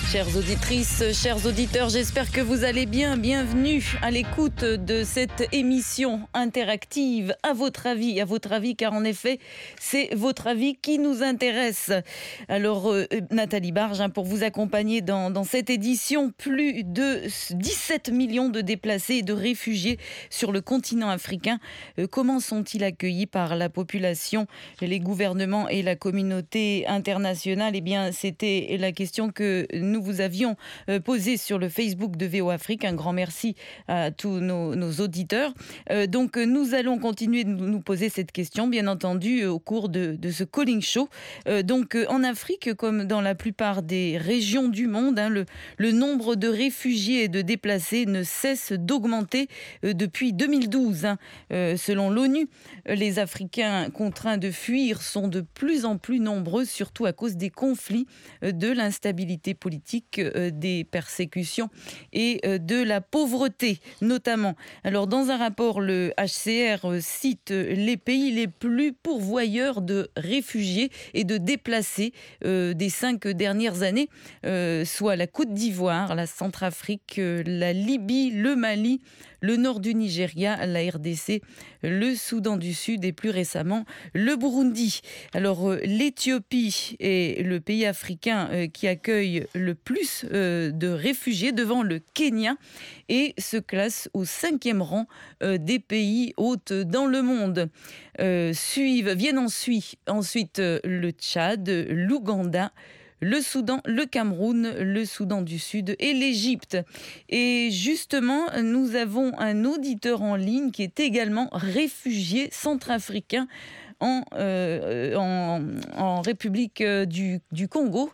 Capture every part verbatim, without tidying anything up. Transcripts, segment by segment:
Chères auditrices, chers auditeurs, j'espère que vous allez bien. Bienvenue à l'écoute de cette émission interactive. À votre avis, à votre avis, car en effet, c'est votre avis qui nous intéresse. Alors, euh, Nathalie Barge, hein, pour vous accompagner dans, dans cette édition, plus de dix-sept millions de déplacés et de réfugiés sur le continent africain. Euh, comment sont-ils accueillis par la population, les gouvernements et la communauté internationale? Eh bien, c'était la question que nous vous avions posée sur le Facebook de V O Afrique. Un grand merci à tous nos, nos auditeurs. Euh, donc, nous allons continuer de nous poser cette question, bien entendu, au cours de, de ce Calling Show. Euh, donc, en Afrique, comme dans la plupart des régions du monde, hein, le, le nombre de réfugiés et de déplacés ne cesse d'augmenter euh, depuis deux mille douze. Hein. Euh, selon l'ONU, les Africains contraints de fuir sont de plus en plus nombreux, surtout à cause des conflits, euh, de l'instabilité politique, euh, des persécutions et euh, de la pauvreté, notamment. Alors, dans un rapport, le H C R euh, cite les pays les plus pourvoyeurs de réfugiés et de déplacés euh, des cinq dernières années, euh, soit la Côte d'Ivoire, la Centrafrique, euh, la Libye, le Mali, le nord du Nigeria, la R D C, le Soudan du Sud et plus récemment le Burundi. Alors, euh, l'Éthiopie est le pays africain euh, qui accueille le plus euh, de réfugiés devant le Kenya et se classe au cinquième rang euh, des pays hôtes dans le monde. Euh, suivent, viennent ensuite, ensuite euh, le Tchad, l'Ouganda, le Soudan, le Cameroun, le Soudan du Sud et l'Égypte. Et justement, nous avons un auditeur en ligne qui est également réfugié centrafricain en, euh, en, en République du, du Congo,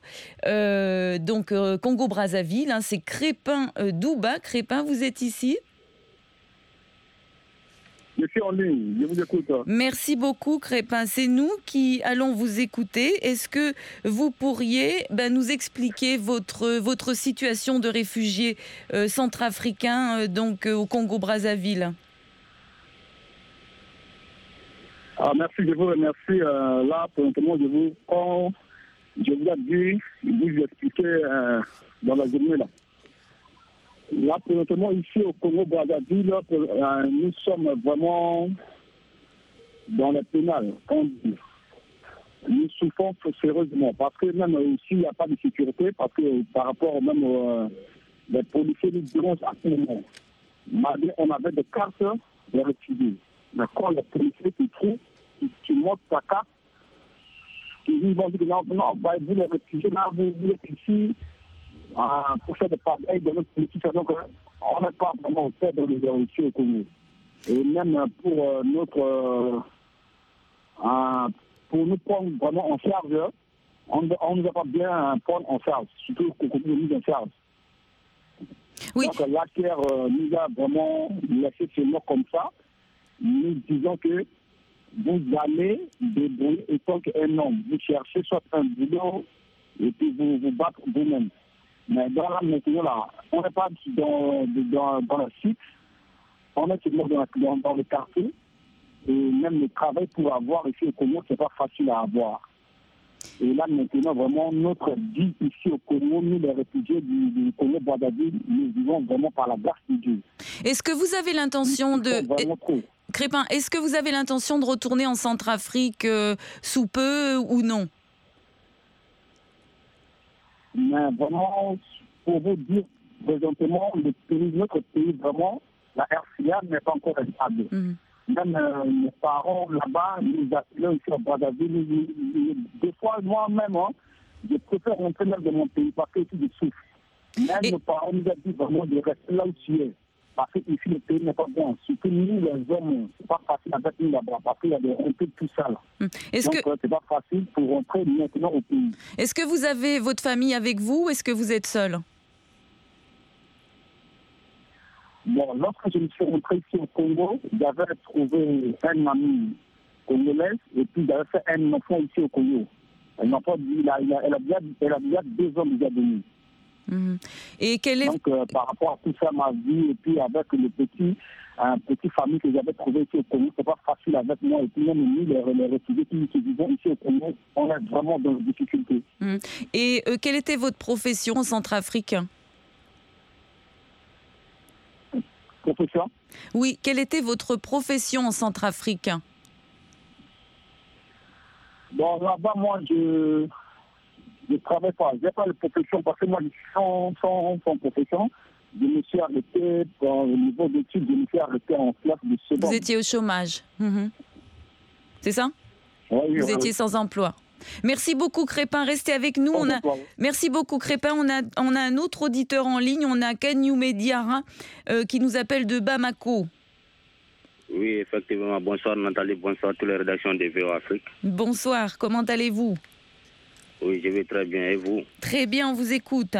euh, donc euh, Congo-Brazzaville. Hein, c'est Crépin euh, Douba. Crépin, vous êtes ici ? Je suis en ligne, je vous écoute. Merci beaucoup, Crépin. C'est nous qui allons vous écouter. Est-ce que vous pourriez ben, nous expliquer votre, votre situation de réfugié euh, centrafricain euh, donc, euh, au Congo-Brazzaville ? Ah, merci, je vous remercie. Euh, là, pour moment, je vous, quand je vous ai dit, je vous expliquer euh, dans la journée là. Là, présentement, ici au Congo-Brazzaville, euh, nous sommes vraiment dans le pénal. Nous souffrons sérieusement parce que même ici, il n'y a pas de sécurité, parce que par rapport même aux euh, policiers, nous dirons à tout le monde. Malgré on avait des cartes de réfugiés. Mais quand les policiers qui trouvent, qui, qui montrent sa carte, ils vont dire non, non, bah, vous les réfugiés, là, vous, vous êtes ici. Euh, pour faire des pareils de notre politique, donc on n'est pas vraiment fait dans les réussites au Congo. Et même pour euh, notre euh, euh, pour nous prendre vraiment en charge, on ne va pas bien prendre en charge, surtout qu'au Congo nous en charge. Oui. Donc la terre euh, nous a vraiment laissé chez nous comme ça. Nous disons que vous allez débrouiller autant qu'un homme. Vous cherchez soit un boulot et puis vous vous battre vous-même. Mais dans la maintenant, là, on n'est pas dans, dans, dans le site, on est seulement dans, dans, dans le quartier. Et même le travail pour avoir ici au Congo, ce n'est pas facile à avoir. Et là, maintenant, vraiment, notre vie ici au Congo, nous, les réfugiés du, du Congo-Brazzaville, nous vivons vraiment par la grâce de Dieu. Est-ce que vous avez l'intention de... Crépin, est-ce que vous avez l'intention de retourner en Centrafrique euh, sous peu ou non ? Mais vraiment, pour vous dire, présentement, le pays, notre pays, vraiment, la R C A n'est pas encore stable. Mm-hmm. Même euh, mes parents là-bas, nous appelaient ici à Brazzaville. Des fois, moi-même, hein, je préfère rentrer même de mon pays parce que ici, je souffre. Même Et... nos parents nous ont dit vraiment de rester là où tu es. Parce que ici, le pays n'est pas bon. Surtout nous, les hommes, c'est pas facile avec nous là-bas. Parce qu'il y a des rentrées, tout ça. Là. Est-ce Donc, que... c'est pas facile pour rentrer maintenant au pays. Est-ce que vous avez votre famille avec vous ou est-ce que vous êtes seul ? Bon, lorsque je me suis rentré ici au Congo, j'avais trouvé un ami congolais et puis j'avais fait un enfant ici au Congo. Un enfant, il a, il a, elle, a déjà, elle a déjà deux ans déjà donné. Mmh. Et quel est... Donc, euh, par rapport à tout ça, ma vie, et puis avec le petit, un petit famille que j'avais trouvé ici au Congo, c'est pas facile. facile avec moi. Et puis même nous, les, les réfugiés qui, qui vivent ici au Congo, on est vraiment dans des difficultés. Mmh. Et euh, quelle était votre profession en Centrafrique? Profession? Oui, quelle était votre profession en Centrafrique? Bon, là-bas, moi, je ne travaille pas. Je n'ai pas de profession parce que moi, je suis sans, sans, sans profession. Je me suis arrêté, au niveau d'études, je me suis arrêté en classe de seconde. Vous étiez au chômage. Mmh. C'est ça? Oui, oui, Vous oui. étiez sans emploi. Merci beaucoup Crépin, restez avec nous. On a... Merci beaucoup Crépin, on a, on a un autre auditeur en ligne, on a Kanyume Diarra euh, qui nous appelle de Bamako. Oui, effectivement. Bonsoir Nathalie, bonsoir à toutes les rédactions de V O Afrique. Bonsoir, comment allez-vous? Oui, je vais très bien, et vous? Très bien, on vous écoute.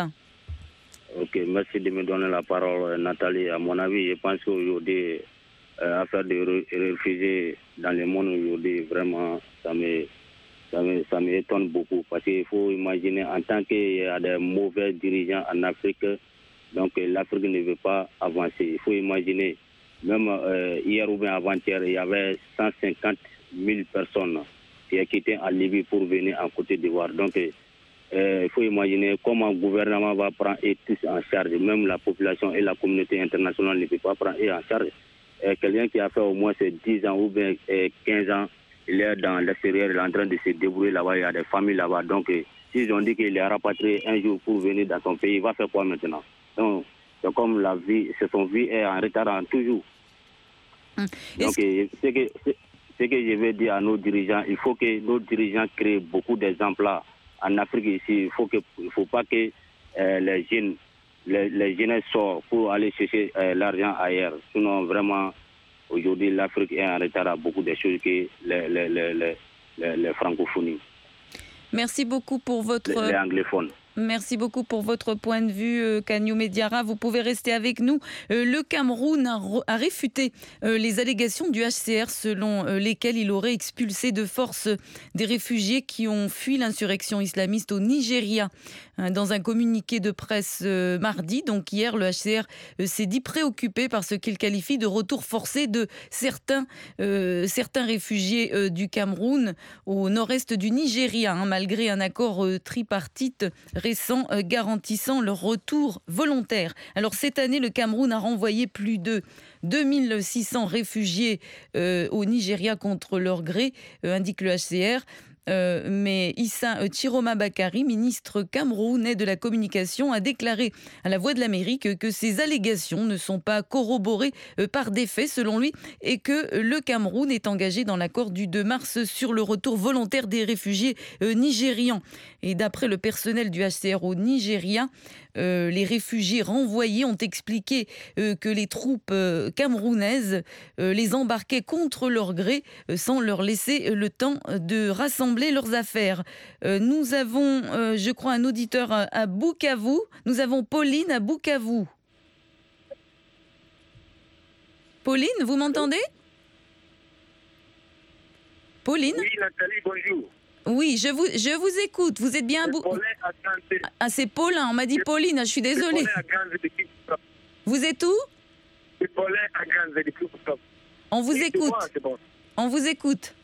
Ok, merci de me donner la parole Nathalie. À mon avis, je pense qu'aujourd'hui, euh, affaire de réfugiés dans le monde aujourd'hui, vraiment, ça me... Ça me, ça m'étonne beaucoup parce qu'il faut imaginer en tant qu'il y a des mauvais dirigeants en Afrique, donc l'Afrique ne veut pas avancer. Il faut imaginer, même euh, hier ou bien avant-hier, il y avait cent cinquante mille personnes qui ont quitté en Libye pour venir en Côte d'Ivoire. Donc euh, il faut imaginer comment le gouvernement va prendre et tous en charge. Même la population et la communauté internationale ne peut pas prendre et en charge. Euh, quelqu'un qui a fait au moins dix ans ou bien euh, quinze ans, il est dans l'extérieur, il est en train de se débrouiller là-bas, il y a des familles là-bas. Donc, s'ils ont dit qu'il est rapatrié un jour pour venir dans son pays, il va faire quoi maintenant? Donc, c'est comme la vie, c'est son vie est en retard en toujours. Hum. Donc, ce que, ce que je veux dire à nos dirigeants, il faut que nos dirigeants créent beaucoup d'exemples là. En Afrique ici, il faut que, il faut pas que euh, les jeunes, les, les jeunes sortent pour aller chercher euh, l'argent ailleurs. Sinon, vraiment, aujourd'hui, l'Afrique est en retard à beaucoup de choses que les, les, les, les, les, les francophonies. Merci beaucoup pour votre... Les, les anglophones. Merci beaucoup pour votre point de vue, euh, Kanyume Diarra. Vous pouvez rester avec nous. Euh, le Cameroun a, a réfuté euh, les allégations du H C R selon euh, lesquelles il aurait expulsé de force des réfugiés qui ont fui l'insurrection islamiste au Nigeria. Hein, dans un communiqué de presse euh, mardi, donc hier, le H C R euh, s'est dit préoccupé par ce qu'il qualifie de retour forcé de certains, euh, certains réfugiés euh, du Cameroun au nord-est du Nigeria, hein, malgré un accord euh, tripartite récent euh, garantissant leur retour volontaire. Alors cette année, le Cameroun a renvoyé plus de deux mille six cents réfugiés euh, au Nigeria contre leur gré, euh, indique le H C R. Euh, mais Issa Chiroma Bakari, ministre camerounais de la communication, a déclaré à la Voix de l'Amérique que ces allégations ne sont pas corroborées euh, par des faits, selon lui, et que le Cameroun est engagé dans l'accord du deux mars sur le retour volontaire des réfugiés euh, nigérians. Et d'après le personnel du H C R au Nigeria, euh, les réfugiés renvoyés ont expliqué euh, que les troupes euh, camerounaises euh, les embarquaient contre leur gré euh, sans leur laisser le temps de rassembler leurs affaires. Euh, nous avons, euh, je crois, un auditeur à, à Bukavu. Nous avons Pauline à Bukavu. Pauline, vous m'entendez? Pauline? Oui, Nathalie, bonjour. Oui, je vous, je vous écoute. Vous êtes bien à Bukavu? Ah, c'est Paulin. On m'a dit Pauline. Je suis désolée. Vous êtes où? C'est Paulin à Grande. On vous écoute. Bon. On vous écoute.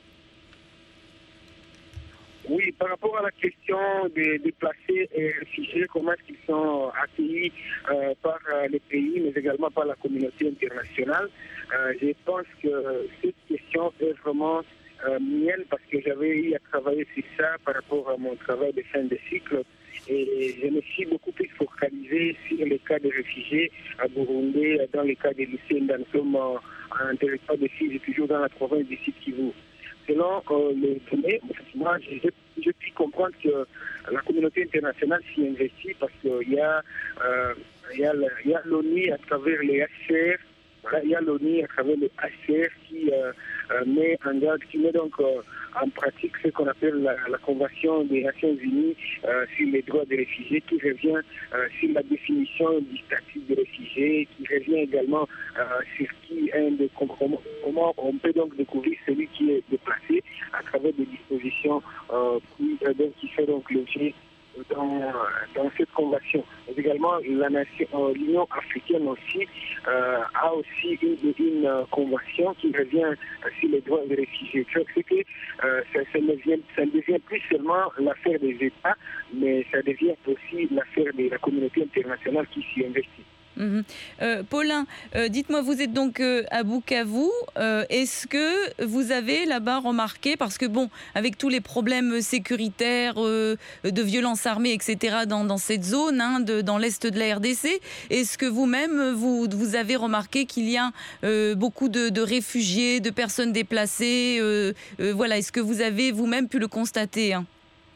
Oui, par rapport à la question des déplacés et réfugiés, comment est-ce qu'ils sont accueillis euh, par euh, les pays, mais également par la communauté internationale, euh, je pense que cette question est vraiment euh, mienne parce que j'avais eu à travailler sur ça par rapport à mon travail de fin de cycle. Et je me suis beaucoup plus focalisé sur les cas de réfugiés à Burundi, dans les cas de lycéens dans un territoire de Fizi, toujours dans la province du Sud Kivu. Selon euh, les données, moi, j'ai pu comprendre que la communauté internationale s'y investit parce qu'il y a, euh, il y a, il y a l'ONU à travers les H C R, voilà, il y a l'ONU à travers les H C R qui euh, euh, met en garde, qui met donc euh, en pratique ce qu'on appelle la, la Convention des Nations Unies euh, sur les droits des réfugiés, qui revient euh, sur la définition du statut des réfugiés, qui revient également euh, sur qui un de, comment, comment on peut donc découvrir celui qui est déplacé à travers des dispositions euh, qui, euh, donc, qui fait donc l'objet dans, dans cette conventions. Mais également, l'Union africaine aussi euh, a aussi une, une euh, convention qui revient sur les droits des réfugiés. C'est que euh, ça, ça, ne vient, ça ne devient plus seulement l'affaire des États, mais ça devient aussi l'affaire de la communauté internationale qui s'y investit. Mmh. Euh, Paulin, euh, dites-moi, vous êtes donc euh, à Bukavu. Euh, est-ce que vous avez là-bas remarqué, parce que bon, avec tous les problèmes sécuritaires, euh, de violences armées, et cetera, dans, dans cette zone, hein, de, dans l'est de la R D C, est-ce que vous-même, vous, vous avez remarqué qu'il y a euh, beaucoup de, de réfugiés, de personnes déplacées euh, euh, voilà, est-ce que vous avez vous-même pu le constater, hein?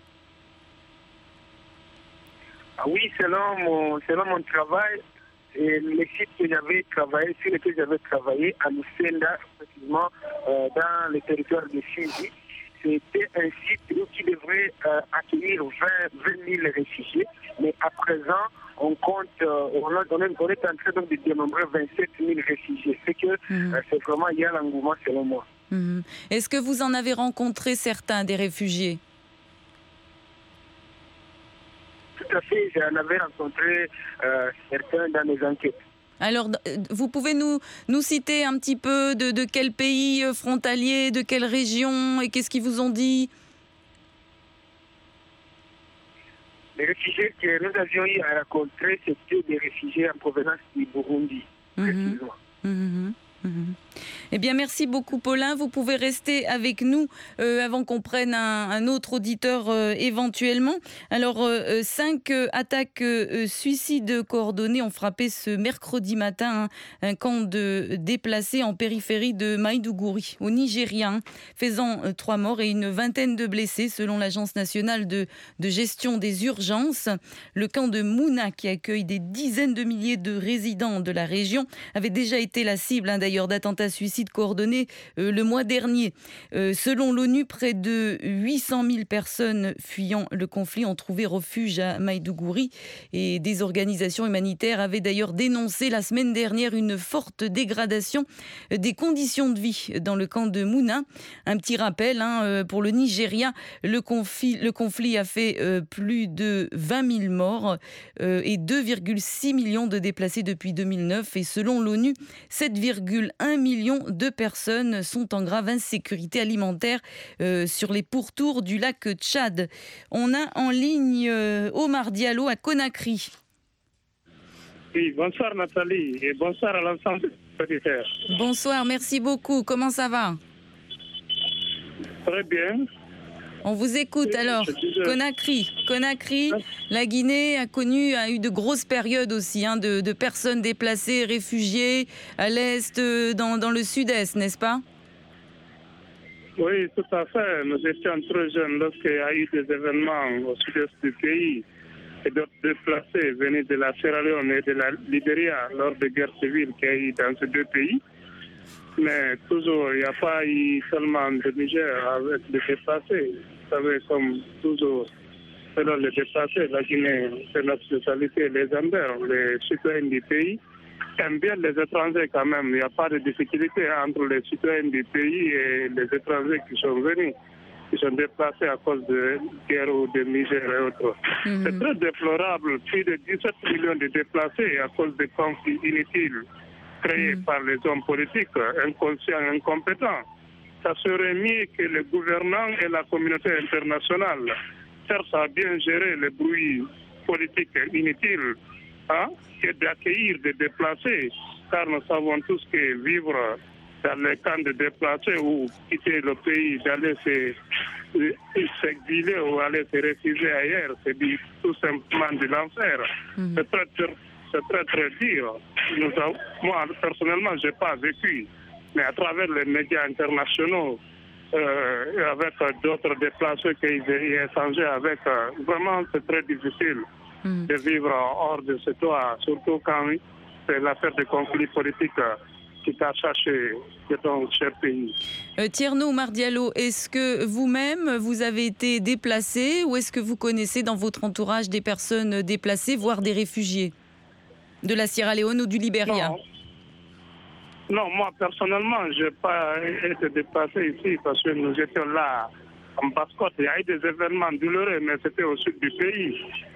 Ah oui, selon mon, selon mon travail, et les sites que j'avais travaillé, sur lesquels j'avais travaillé, à Lucenda, précisément euh, dans le territoire de Shinji, c'était un site qui devrait euh, accueillir vingt mille réfugiés, mais à présent, on compte, euh, on, a, on, est, on est en train donc de dénombrer vingt-sept mille réfugiés. C'est que mmh. euh, c'est vraiment, il y a l'engouement selon moi. Mmh. Est-ce que vous en avez rencontré certains des réfugiés ? Tout à fait, j'en avais rencontré euh, certains dans mes enquêtes. Alors, vous pouvez nous, nous citer un petit peu de, de quel pays frontalier, de quelle région, et qu'est-ce qu'ils vous ont dit? Les réfugiés que nous avions eu à rencontrer, c'était des réfugiés en provenance du Burundi, précisément. Mmh. Mmh. Mmh. Eh bien, merci beaucoup, Paulin. Vous pouvez rester avec nous euh, avant qu'on prenne un, un autre auditeur euh, éventuellement. Alors, euh, cinq euh, attaques euh, suicides coordonnées ont frappé ce mercredi matin hein, un camp de déplacés en périphérie de Maïdougouri, au Nigeria, hein, faisant euh, trois morts et une vingtaine de blessés, selon l'Agence nationale de, de gestion des urgences. Le camp de Mouna, qui accueille des dizaines de milliers de résidents de la région, avait déjà été la cible hein, d'ailleurs d'attentats suicides coordonnés euh, le mois dernier. Euh, selon l'ONU, près de huit cent mille personnes fuyant le conflit ont trouvé refuge à Maïdougouri et des organisations humanitaires avaient d'ailleurs dénoncé la semaine dernière une forte dégradation des conditions de vie dans le camp de Mouna. Un petit rappel hein, pour le Nigeria, le conflit, le conflit a fait euh, plus de vingt mille morts euh, et deux virgule six millions de déplacés depuis deux mille neuf et selon l'ONU, sept virgule un million de personnes sont en grave insécurité alimentaire euh, sur les pourtours du lac Tchad. On a en ligne euh, Omar Diallo à Conakry. Oui, bonsoir Nathalie et bonsoir à l'ensemble des auditeurs. Bonsoir, merci beaucoup. Comment ça va? Très bien. On vous écoute oui, alors. Conakry, Conakry, la Guinée a connu, a eu de grosses périodes aussi, hein, de, de personnes déplacées, réfugiées à l'est, dans, dans le sud-est, n'est-ce pas? Oui, tout à fait. Nous étions très jeunes lorsqu'il y a eu des événements au sud-est du pays et d'autres déplacés venus de la Sierra Leone et de la Libéria lors des guerres civiles qu'il y a eu dans ces deux pays. Mais toujours, il n'y a pas eu seulement de Niger avec les déplacés. Vous savez, comme toujours, selon les déplacés, la Guinée, c'est notre spécialité, les Ambers, les citoyens du pays, aiment bien les étrangers quand même. Il n'y a pas de difficulté entre les citoyens du pays et les étrangers qui sont venus, qui sont déplacés à cause de guerre ou de Niger et autres. Mm-hmm. C'est très déplorable, plus de dix-sept millions de déplacés à cause de conflits inutiles créés mmh. par les hommes politiques, inconscients, incompétents. Ça serait mieux que les gouvernants et la communauté internationale cherchent à bien gérer les bruits politiques inutiles hein, que d'accueillir des déplacés, car nous savons tous que vivre dans les camps de déplacés ou quitter le pays, d'aller s'exiler ou aller se réfugier ailleurs, c'est tout simplement de l'enfer. Mmh. C'est très C'est très très dur. Nous avons, moi, personnellement, je n'ai pas vécu, mais à travers les médias internationaux, euh, avec euh, d'autres déplacés qui ont échangé avec, euh, vraiment, c'est très difficile mmh. de vivre hors de ce toit, surtout quand c'est l'affaire des conflits politiques euh, qui t'a cherché de ton cher pays. Euh, Tierno Oumar Diallo, est-ce que vous-même, vous avez été déplacé ou est-ce que vous connaissez dans votre entourage des personnes déplacées, voire des réfugiés de la Sierra Leone ou du Libéria? Non, non moi personnellement, je n'ai pas été déplacé ici parce que nous étions là en basse-côte. Il y a eu des événements douloureux, mais c'était au sud du pays.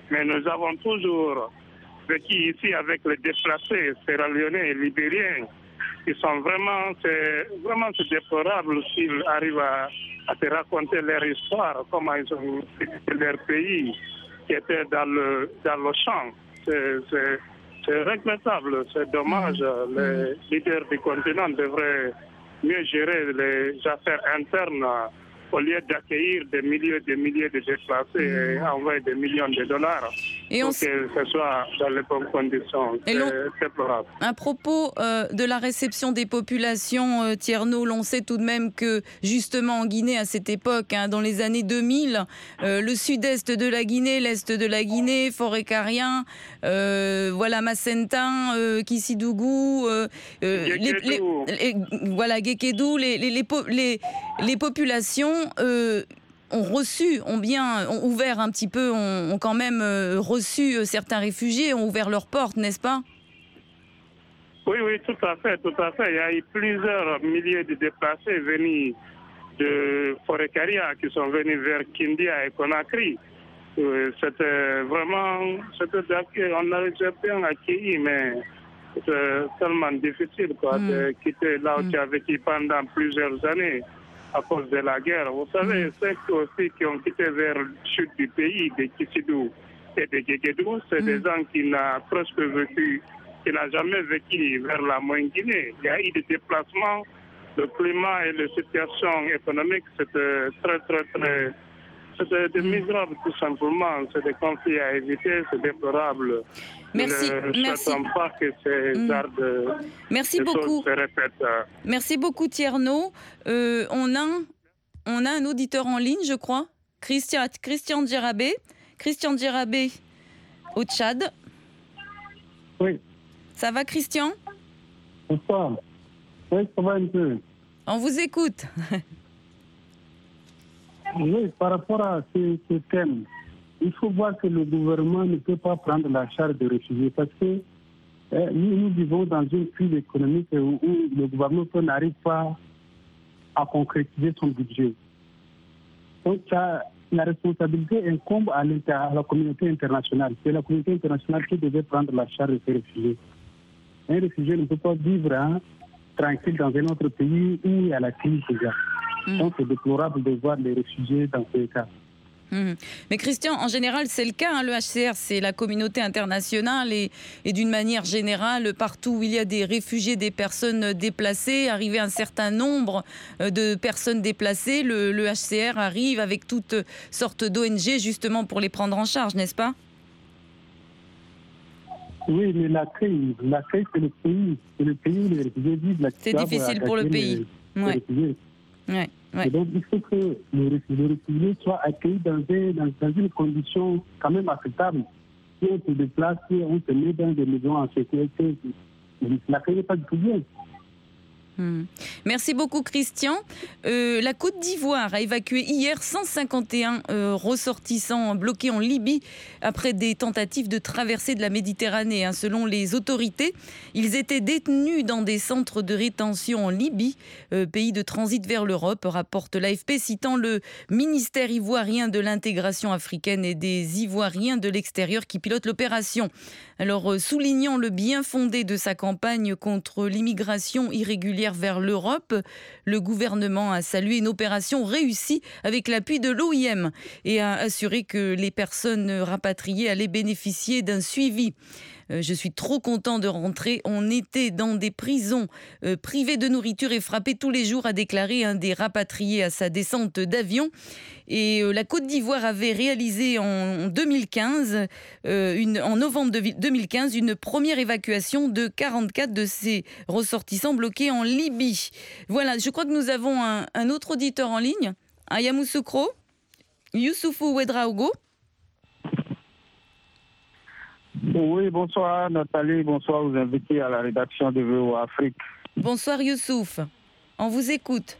Mais nous avons toujours vécu ici avec les déplacés sierra-léonais et libériens qui sont vraiment, c'est vraiment c'est déplorable s'ils arrivent à, à te raconter leur histoire, comment ils ont quitté leur pays qui était dans le, dans le champ. C'est, c'est, c'est regrettable, c'est dommage. Les leaders du continent devraient mieux gérer les affaires internes au lieu d'accueillir des milliers et des milliers de déplacés et envoyer des millions de dollars et pour on... que ce soit dans les bonnes conditions. C'est déplorable. À propos euh, de la réception des populations, euh, Thierno, l'on sait tout de même que justement en Guinée à cette époque, hein, dans les années deux mille, euh, le sud-est de la Guinée, l'est de la Guinée, Forêt-Carien, euh, voilà Macenta, euh, Kissidougou, euh, euh, les, les, les, voilà Guékédou, les, les, les, les, les populations Euh, ont reçu, ont bien, ont ouvert un petit peu, ont, ont quand même euh, reçu euh, certains réfugiés, ont ouvert leurs portes, n'est-ce pas? Oui, oui, tout à fait, tout à fait. Il y a eu plusieurs milliers de déplacés venus de Forêt-Carien qui sont venus vers Kindia et Conakry. Euh, c'était vraiment, c'était on a été bien accueillis, mais c'était tellement difficile quoi, mm. de quitter là où mm. tu as vécu pendant plusieurs années. À cause de la guerre. Vous savez, ceux aussi qui ont quitté vers le sud du pays, de Kissidou et de Guéguédou, c'est mm. des gens qui n'ont presque vécu, qui n'ont jamais vécu vers la Moyen-Guinée. Il y a eu des déplacements, le climat et la situation économique, c'était très, très, très... C'était des misérables tout simplement, c'est des conflits à éviter, c'est déplorable. Merci, ne merci. Pas que ces mmh. genres de, merci de beaucoup. choses se répètent. Merci beaucoup Thierno. Euh, on, a, on a un auditeur en ligne, je crois, Christian, Christian Djerabé. Christian Djerabé au Tchad. Oui. Ça va Christian? Bonsoir. Oui, ça va un peu. On vous écoute. Oui, par rapport à ce, ce thème, il faut voir que le gouvernement ne peut pas prendre la charge des réfugiés parce que euh, nous, nous vivons dans une crise économique où, où le gouvernement n'arrive pas à concrétiser son budget. Donc ça, la responsabilité incombe à, à la communauté internationale. C'est la communauté internationale qui devait prendre la charge de ces réfugiés. Un réfugié ne peut pas vivre hein, tranquille dans un autre pays où il y a la crise déjà. Mmh. Donc c'est déplorable de voir les réfugiés dans ces cas. Mmh. Mais Christian, en général, c'est le cas. Hein, le H C R, c'est la communauté internationale et, et d'une manière générale, partout où il y a des réfugiés, des personnes déplacées, arrivé à un certain nombre de personnes déplacées, le, le H C R arrive avec toutes sortes d'O N G justement pour les prendre en charge, n'est-ce pas? Oui, mais l'accueil, l'accueil c'est le pays, c'est le pays où les réfugiés vivent. C'est difficile pour le pays. Les, ouais. les Ouais, ouais. Et donc, il faut que les réfugiés soient accueillis dans, des, dans, dans une condition quand même acceptable. Si on se déplace, si on se met dans des maisons en sécurité, l'accueil n'est pas du tout bien. Mmh. Merci beaucoup Christian. Euh, la Côte d'Ivoire a évacué hier cent cinquante et un euh, ressortissants bloqués en Libye après des tentatives de traversée de la Méditerranée. Hein. Selon les autorités, ils étaient détenus dans des centres de rétention en Libye, euh, pays de transit vers l'Europe, rapporte l'A F P, citant le ministère ivoirien de l'intégration africaine et des Ivoiriens de l'extérieur qui pilotent l'opération. Alors, euh, soulignant le bien fondé de sa campagne contre l'immigration irrégulière vers l'Europe, le gouvernement a salué une opération réussie avec l'appui de l'O I M et a assuré que les personnes rapatriées allaient bénéficier d'un suivi. Euh, je suis trop content de rentrer. On était dans des prisons euh, privées de nourriture et frappées tous les jours, a déclaré un des rapatriés à sa descente d'avion. Et euh, la Côte d'Ivoire avait réalisé en deux mille quinze, euh, une, en novembre deux mille quinze, une première évacuation de quarante-quatre de ces ressortissants bloqués en Libye. Voilà, je crois que nous avons un, un autre auditeur en ligne, à Yamoussoukro, Youssoufou Ouedraogo. Oui, bonsoir Nathalie, bonsoir aux invités à la rédaction de V O Afrique. Bonsoir Youssouf, on vous écoute.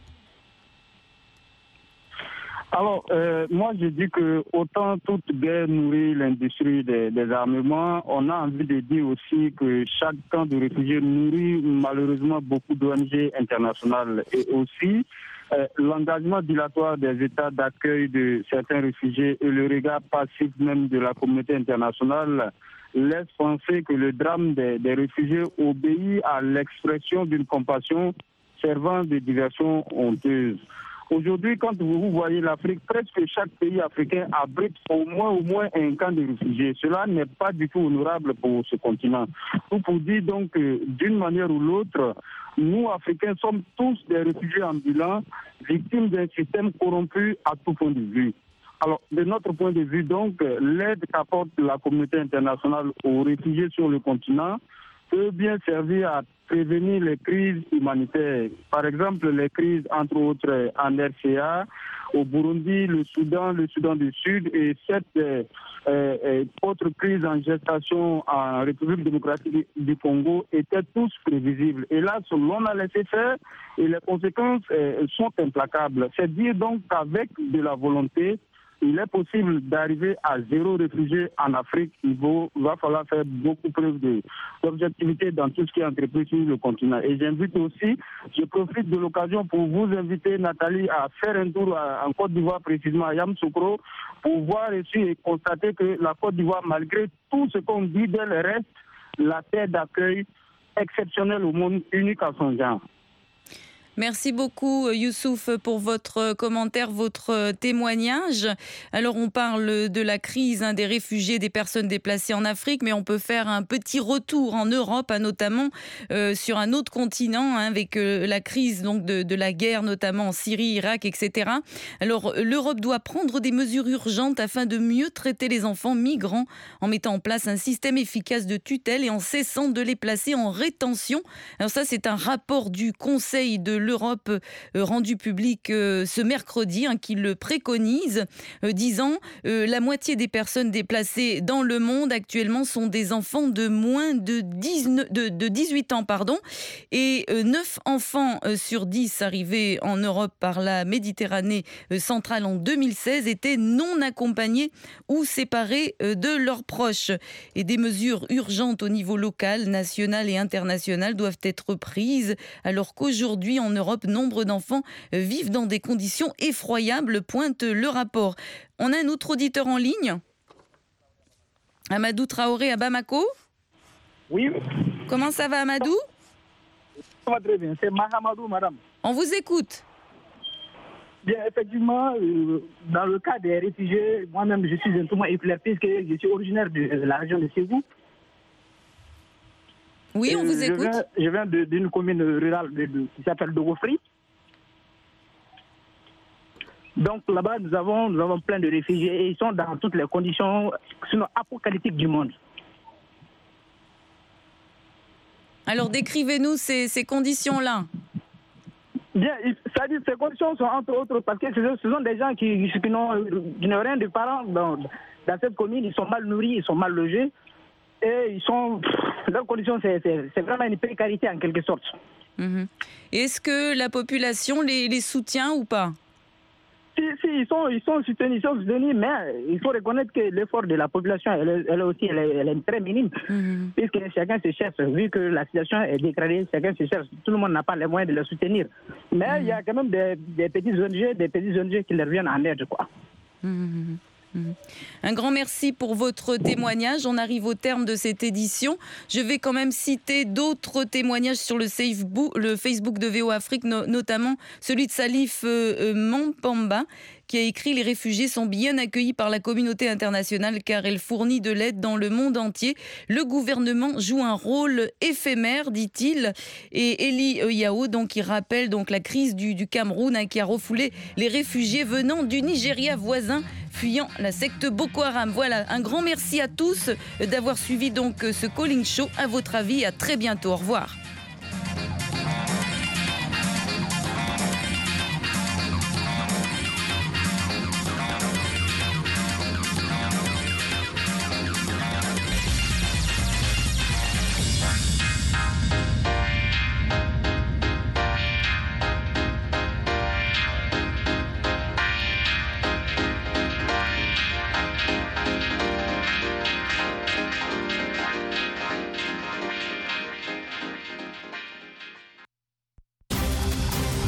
Alors, euh, moi je dis que autant toute guerre nourrit l'industrie des, des armements, on a envie de dire aussi que chaque camp de réfugiés nourrit malheureusement beaucoup d'O N G internationales et aussi euh, l'engagement dilatoire des États d'accueil de certains réfugiés et le regard passif même de la communauté internationale laisse penser que le drame des, des réfugiés obéit à l'expression d'une compassion servant de diversion honteuse. Aujourd'hui, quand vous voyez l'Afrique, presque chaque pays africain abrite au moins, au moins un camp de réfugiés. Cela n'est pas du tout honorable pour ce continent. Tout pour dire donc que d'une manière ou l'autre, nous, Africains, sommes tous des réfugiés ambulants, victimes d'un système corrompu à tout point de vue. Alors, de notre point de vue, donc, l'aide qu'apporte la communauté internationale aux réfugiés sur le continent peut bien servir à prévenir les crises humanitaires. Par exemple, les crises, entre autres, en R C A, au Burundi, le Soudan, le Soudan du Sud et cette euh, euh, autre crise en gestation en République démocratique du Congo étaient tous prévisibles. Et là, l'on a laissé faire et les conséquences euh, sont implacables. C'est dire donc qu'avec de la volonté, il est possible d'arriver à zéro réfugié en Afrique. Il va, va falloir faire beaucoup preuve d'objectivité dans tout ce qui est entrepris sur le continent. Et j'invite aussi, je profite de l'occasion pour vous inviter, Nathalie, à faire un tour à, en Côte d'Ivoire, précisément à Yamoussoukro, pour voir ici et constater que la Côte d'Ivoire, malgré tout ce qu'on dit d'elle, reste la terre d'accueil exceptionnelle au monde, unique à son genre. Merci beaucoup Youssouf pour votre commentaire, votre témoignage. Alors on parle de la crise hein, des réfugiés, des personnes déplacées en Afrique, mais on peut faire un petit retour en Europe, hein, notamment euh, sur un autre continent, hein, avec euh, la crise donc, de, de la guerre, notamment en Syrie, Irak, et cetera. Alors l'Europe doit prendre des mesures urgentes afin de mieux traiter les enfants migrants, en mettant en place un système efficace de tutelle et en cessant de les placer en rétention. Alors ça, c'est un rapport du Conseil de l'Europe L'Europe euh, rendu public euh, ce mercredi, hein, qui le préconise, euh, disant euh, la moitié des personnes déplacées dans le monde actuellement sont des enfants de moins de, dix-neuf, de, de dix-huit ans, pardon, et euh, neuf enfants euh, sur dix arrivés en Europe par la Méditerranée euh, centrale en deux mille seize étaient non accompagnés ou séparés euh, de leurs proches. Et des mesures urgentes au niveau local, national et international doivent être prises, alors qu'aujourd'hui en Europe, nombre d'enfants vivent dans des conditions effroyables, pointe le rapport. On a un autre auditeur en ligne, Amadou Traoré à Bamako. Oui. Comment ça va, Amadou? Ça va très bien, c'est Mahamadou, madame. On vous écoute. Bien, effectivement, euh, dans le cas des réfugiés, moi-même, je suis un témoin éclairé puisque je suis originaire de la région de Ségou. Oui, on vous écoute. Je viens, viens d'une commune rurale de, de, qui s'appelle Dogofri. Donc là-bas, nous avons, nous avons plein de réfugiés et ils sont dans toutes les conditions, sinon apocalyptiques du monde. Alors décrivez-nous ces, ces conditions-là. Bien, c'est-à-dire ces conditions sont entre autres parce que ce sont des gens qui, qui n'ont rien de parents dans, dans cette commune. Ils sont mal nourris, ils sont mal logés. Et ils sont, leurs conditions, c'est, c'est, c'est vraiment une précarité en quelque sorte. Mmh. Est-ce que la population les, les soutient ou pas? Si, si, ils sont, ils sont soutenus, ils sont soutenus, mais il faut reconnaître que l'effort de la population, elle, elle aussi, elle est, elle est très minime. Mmh. Puisque chacun se cherche, vu que la situation est dégradée, chacun se cherche. Tout le monde n'a pas les moyens de le soutenir. Mais mmh. il y a quand même des, des petits O N G, des petits O N G qui leur viennent en aide, quoi. Mmh. Un grand merci pour votre témoignage. On arrive au terme de cette édition. Je vais quand même citer d'autres témoignages sur le Facebook, le Facebook de V O Afrique, no- notamment celui de Salif euh, Mampamba, qui a écrit « Les réfugiés sont bien accueillis par la communauté internationale car elle fournit de l'aide dans le monde entier. Le gouvernement joue un rôle éphémère, dit-il. » Et Eli Yao, donc, qui rappelle donc, la crise du, du Cameroun, hein, qui a refoulé les réfugiés venant du Nigeria voisin, fuyant la secte Boko Haram. Voilà, un grand merci à tous d'avoir suivi donc, ce Calling Show. À votre avis, à très bientôt. Au revoir.